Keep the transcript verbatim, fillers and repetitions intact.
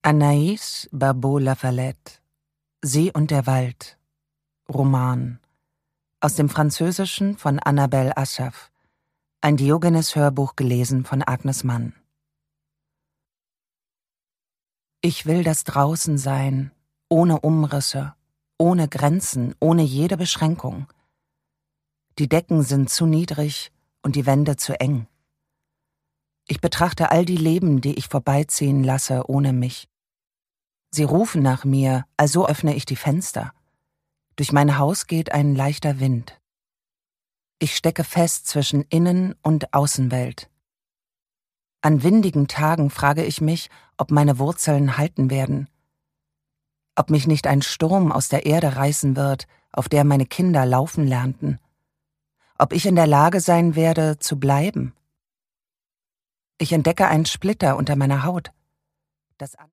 Anaïs Barbeau-Lavalette, Sie und der Wald, Roman, aus dem Französischen von Annabel Asschaf, ein Diogenes-Hörbuch gelesen von Agnes Mann. Ich will das Draußensein, ohne Umrisse, ohne Grenzen, ohne jede Beschränkung. Die Decken sind zu niedrig und die Wände zu eng. Ich betrachte all die Leben, die ich vorbeiziehen lasse, ohne mich. Sie rufen nach mir, also öffne ich die Fenster. Durch mein Haus geht ein leichter Wind. Ich stecke fest zwischen Innen- und Außenwelt. An windigen Tagen frage ich mich, ob meine Wurzeln halten werden. Ob mich nicht ein Sturm aus der Erde reißen wird, auf der meine Kinder laufen lernten. Ob ich in der Lage sein werde, zu bleiben. Ich entdecke einen Splitter unter meiner Haut. Das